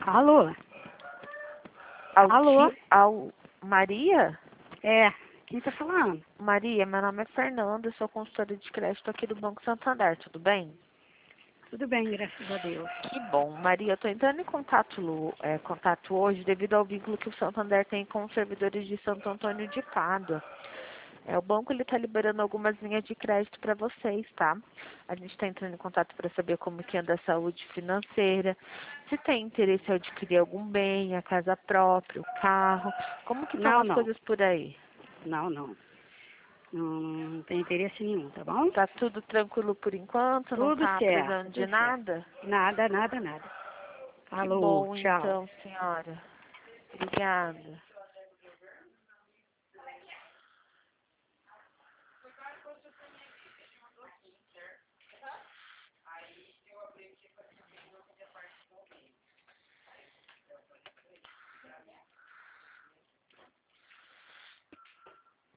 Alô? Alô? Maria? É, quem tá falando? Maria, meu nome é Fernanda, eu sou consultora de crédito aqui do Banco Santander, tudo bem? Tudo bem, graças a Deus. Que bom. Maria, eu estou entrando em contato hoje devido ao vínculo que o Santander tem com os servidores de Santo Antônio de Pádua. O banco está liberando algumas linhas de crédito para vocês, tá? A gente está entrando em contato para saber como que anda a saúde financeira, se tem interesse em adquirir algum bem, a casa própria, o carro, como que estão as coisas por aí? Não. Não tem interesse nenhum, tá bom? Tá tudo tranquilo por enquanto? Não Tudo tá certo, precisando de tudo certo. nada? Nada. Que Alô, bom tchau. então, senhora. Obrigada.